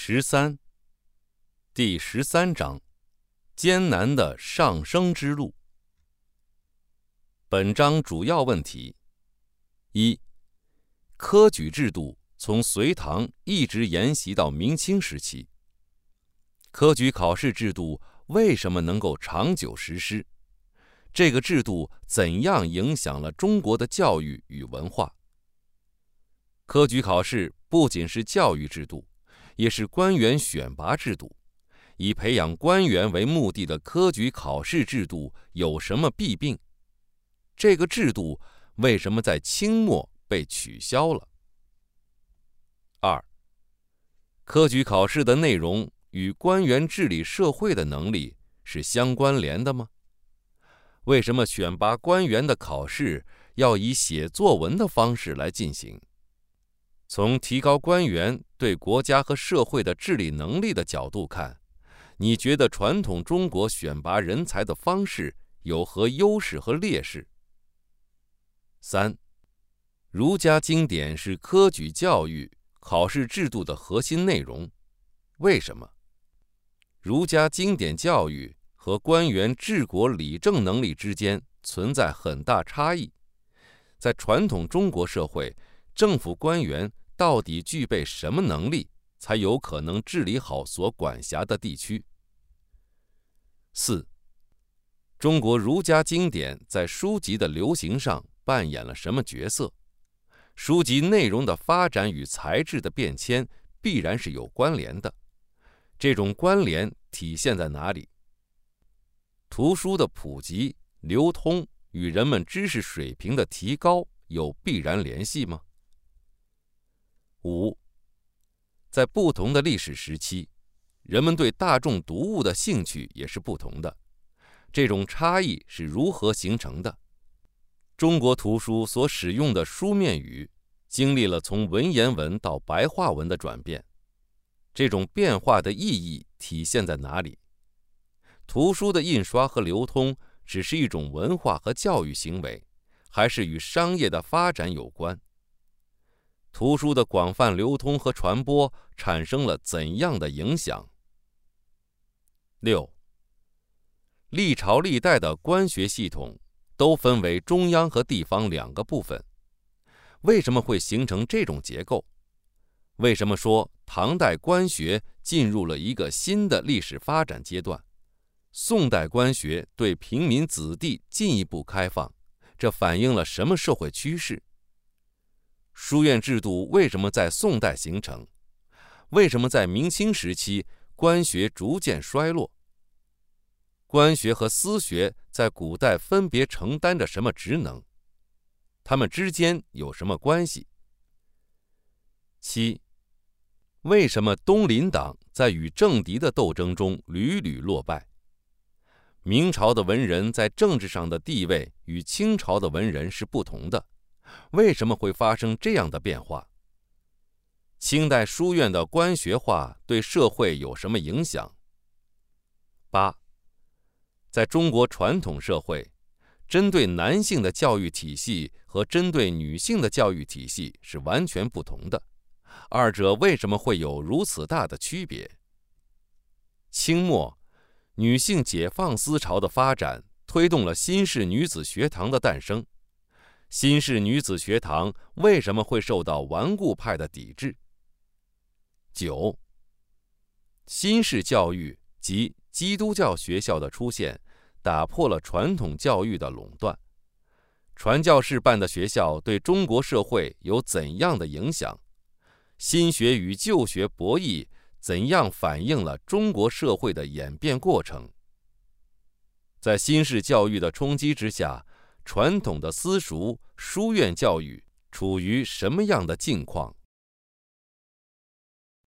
13第13章艰难的上升之路。本章主要问题：一、科举制度从隋唐一直沿袭到明清时期，科举考试制度为什么能够长久实施？这个制度怎样影响了中国的教育与文化？科举考试不仅是教育制度，也是官员选拔制度。以培养官员为目的的科举考试制度有什么弊病？这个制度为什么在清末被取消了？二、科举考试的内容与官员治理社会的能力是相关联的吗？为什么选拔官员的考试要以写作文的方式来进行？从提高官员对国家和社会的治理能力的角度看，你觉得传统中国选拔人才的方式有何优势和劣势？三、儒家经典是科举教育考试制度的核心内容，为什么？儒家经典教育和官员治国理政能力之间存在很大差异。在传统中国社会，政府官员到底具备什么能力，才有可能治理好所管辖的地区？四、中国儒家经典在书籍的流行上扮演了什么角色？书籍内容的发展与材质的变迁必然是有关联的，这种关联体现在哪里？图书的普及、流通与人们知识水平的提高有必然联系吗？五、在不同的历史时期，人们对大众读物的兴趣也是不同的，这种差异是如何形成的？中国图书所使用的书面语经历了从文言文到白话文的转变，这种变化的意义体现在哪里？图书的印刷和流通只是一种文化和教育行为，还是与商业的发展有关？图书的广泛流通和传播产生了怎样的影响？六、历朝历代的官学系统都分为中央和地方两个部分，为什么会形成这种结构？为什么说唐代官学进入了一个新的历史发展阶段？宋代官学对平民子弟进一步开放，这反映了什么社会趋势？书院制度为什么在宋代形成？为什么在明清时期官学逐渐衰落？官学和私学在古代分别承担着什么职能？它们之间有什么关系？七、为什么东林党在与政敌的斗争中屡屡落败？明朝的文人在政治上的地位与清朝的文人是不同的，为什么会发生这样的变化？清代书院的官学化对社会有什么影响？八、在中国传统社会，针对男性的教育体系和针对女性的教育体系是完全不同的，二者为什么会有如此大的区别？清末，女性解放思潮的发展推动了新式女子学堂的诞生。新式女子学堂为什么会受到顽固派的抵制？九、新式教育及基督教学校的出现，打破了传统教育的垄断。传教士办的学校对中国社会有怎样的影响？新学与旧学博弈怎样反映了中国社会的演变过程？在新式教育的冲击之下，传统的私塾、书院教育处于什么样的境况？